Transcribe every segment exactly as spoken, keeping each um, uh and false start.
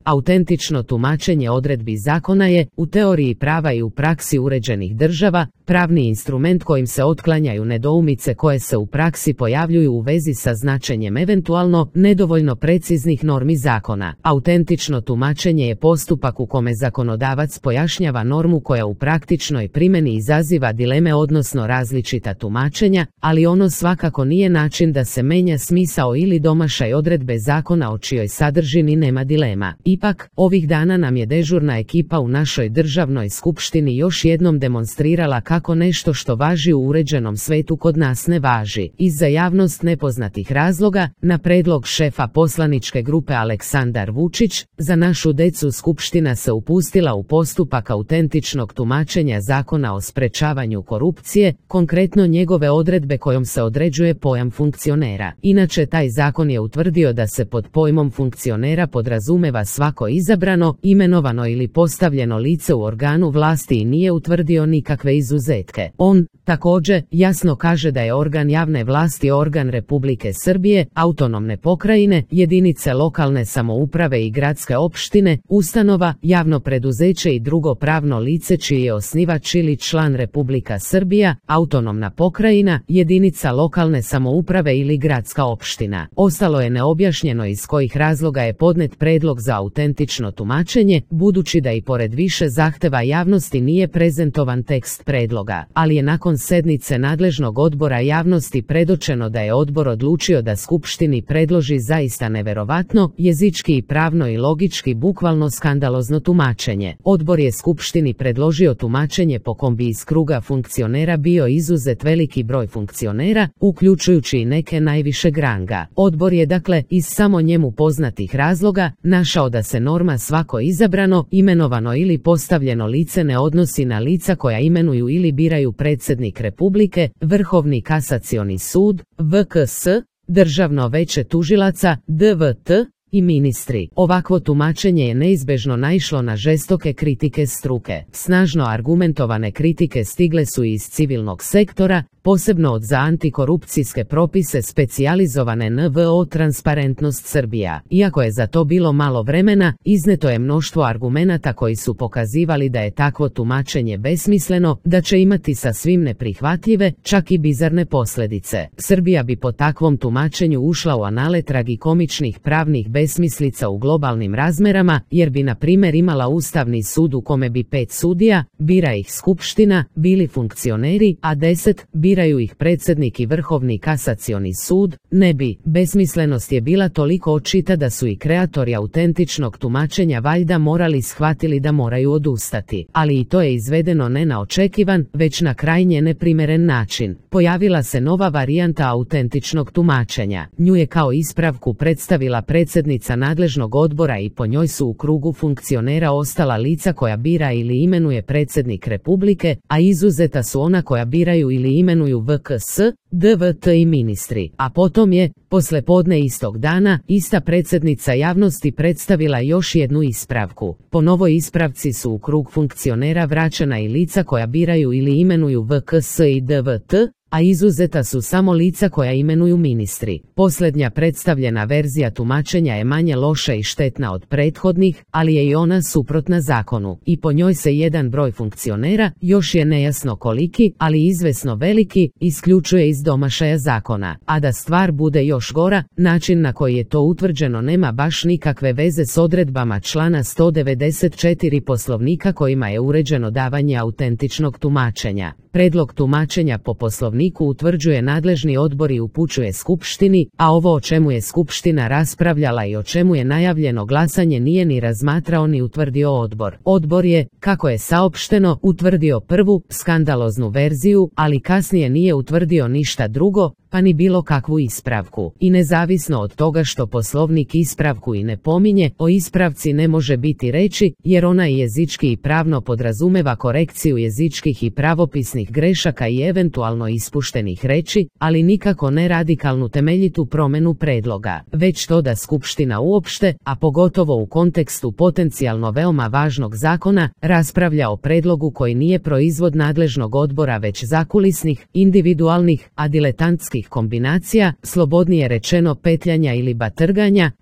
Autentično tumačenje odredbi zakona je, u teoriji prava i u praksi uređenih država, pravni instrument kojim se otklanjaju nedoumice koje se u praksi pojavljuju u vezi sa značenjem eventualno nedovoljno preciznih normi zakona. Autentično tumačenje je postupak u kome zakonodavac pojašnjava normu koja u praktičnoj primjeni izaziva dileme odnosno različita tumačenja, ali ono svakako nije način da se menja smisao ili domašaj odredbe zakona o čijoj sadržini nema dilema. Ipak, ovih dana nam je dežurna ekipa u našoj državnoj skupštini još jednom demonstrirala kako nešto što važi u uređenom svetu kod nas ne važi. Iz za javnost nepoznatih razloga, na predlog šefa poslaničke grupe Aleksandar Vučić, za našu decu skupština se upustila u postupak autentičnog tumačenja zakona o sprečavanju korupcije, konkretno njegove odredbe kojom se određuje pojam funkcionera. Inače, taj zakon je utvrdio da se pod pojmom funkcionera podrazumeva svako izabrano, imenovano ili postavljeno lice u organu vlasti i nije utvrdio nikakve izuzetke. On, također, jasno kaže da je organ javne vlasti organ Republike Srbije, autonomne pokrajine, jedinice lokalne samouprave i gradske opštine, ustanova, javno preduzeće i drugo pravno lice čiji je osnivač ili član Republika Srbija, autonomna pokrajina, jedinica lokalne samouprave ili gradska opština. Ostalo je neobjašnjeno iz kojih razloga je podnet predlog za autentično tumačenje, budući da i pored više zahteva javnosti nije prezentovan tekst predloga, ali je nakon sednice nadležnog odbora javnosti predočeno da je odbor odlučio da skupštini predloži zaista neverovatno, jezički i pravno i logički bukvalno skandalozno tumačenje. Odbor je skupštini predložio tumačenje po kom bi iz kruga funkcionera bio izuzet veliki broj funkcionera, uključujući i neke najvišeg ranga. Odbor je dakle, iz samo njemu poznatih razloga, našao da se norma svako izabrano, imenovano ili postavljeno lice ne odnosi na lica koja imenuju ili biraju predsjednik Republike, Vrhovni kasacioni sud, V K S, Državno veće tužilaca, D V T, i ministri. Ovakvo tumačenje je neizbežno naišlo na žestoke kritike struke. Snažno argumentovane kritike stigle su iz civilnog sektora, posebno od za antikorupcijske propise specijalizovane N V O Transparentnost Srbija. Iako je za to bilo malo vremena, izneto je mnoštvo argumenata koji su pokazivali da je takvo tumačenje besmisleno, da će imati sasvim neprihvatljive, čak i bizarne posljedice. Srbija bi po takvom tumačenju ušla u anale tragikomičnih pravnih besmislica u globalnim razmerama, jer bi na primjer imala Ustavni sud u kome bi pet sudija, bira ih skupština, bili funkcioneri, a deset biraju ih predsjednik i Vrhovni kasacioni sud. Ne bi. Besmislenost je bila toliko očita da su i kreatori autentičnog tumačenja valjda morali shvatili da moraju odustati. Ali i to je izvedeno ne na očekivan, već na krajnje neprimeren način. Pojavila se nova varijanta autentičnog tumačenja. Nju je kao ispravku predstavila predsjednica nadležnog odbora i po njoj su u krugu funkcionera ostala lica koja bira ili imenuje predsjednik Republike, a izuzeta su ona koja biraju ili imenuju V K S, D V T i ministri. A potom je, posle podne istog dana, ista predsjednica javnosti predstavila još jednu ispravku. Po novoj ispravci su u krug funkcionera vraćena i lica koja biraju ili imenuju V K S i D V T, a izuzeta su samo lica koja imenuju ministri. Posljednja predstavljena verzija tumačenja je manje loša i štetna od prethodnih, ali je i ona suprotna zakonu. I po njoj se jedan broj funkcionera, još je nejasno koliki, ali izvesno veliki, isključuje iz domašaja zakona. A da stvar bude još gora, način na koji je to utvrđeno nema baš nikakve veze s odredbama člana sto devedeset četiri Poslovnika kojima je uređeno davanje autentičnog tumačenja. Predlog tumačenja po Poslovniku utvrđuje nadležni odbor i upućuje skupštini, a ovo o čemu je skupština raspravljala i o čemu je najavljeno glasanje nije ni razmatrao ni utvrdio odbor. Odbor je, kako je saopšteno, utvrdio prvu, skandaloznu verziju, ali kasnije nije utvrdio ništa drugo, pa ni bilo kakvu ispravku. I nezavisno od toga što Poslovnik ispravku i ne pominje, o ispravci ne može biti reči, jer ona i jezički i pravno podrazumeva korekciju jezičkih i pravopisnih grešaka i eventualno ispuštenih reči, ali nikako ne radikalnu temeljitu promjenu predloga. Već to da skupština uopšte, a pogotovo u kontekstu potencijalno veoma važnog zakona, raspravlja o predlogu koji nije proizvod nadležnog odbora već zakulisnih, individualnih, a diletantskih kombinacija, slobodnije rečeno petljanja ili batrganja,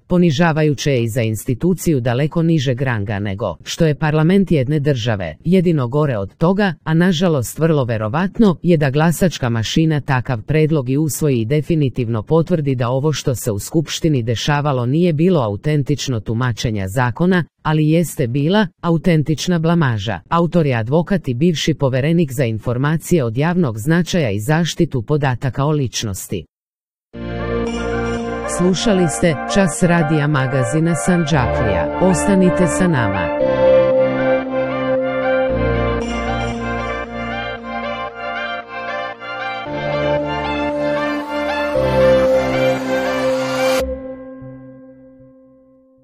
Ponižavajuće je i za instituciju daleko nižeg ranga nego što je parlament jedne države. Jedino gore od toga, a nažalost vrlo verovatno, je da glasačka mašina takav predlog i usvoji i definitivno potvrdi da ovo što se u skupštini dešavalo nije bilo autentično tumačenja zakona, ali jeste bila autentična blamaža. Autor je advokat i bivši poverenik za informacije od javnog značaja i zaštitu podataka o ličnosti. Slušali ste Čas radija magazina Sandžaklija. Ostanite sa nama.